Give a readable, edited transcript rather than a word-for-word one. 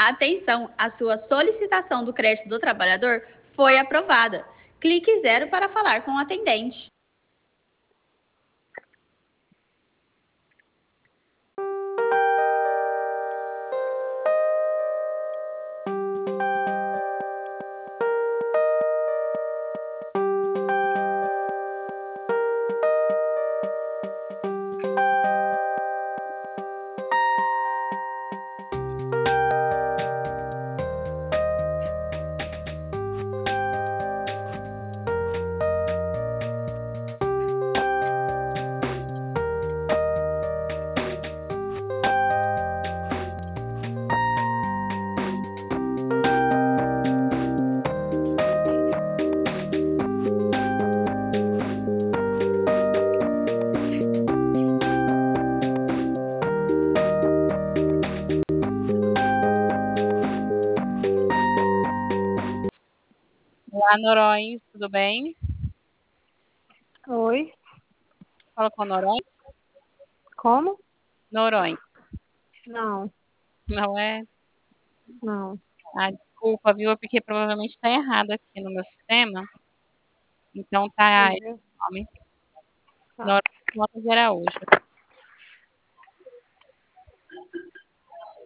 Atenção, a sua solicitação do crédito do trabalhador foi aprovada. Clique 0 para falar com o atendente. Olá, Noronha, tudo bem? Oi, Fala com a Noronha? como? Noronha, Não, não é? não. Ah, desculpa, viu? É porque provavelmente está errado aqui no meu sistema. Então tá esse Entendi. nome. Tá. Noronha Mota de Araújo.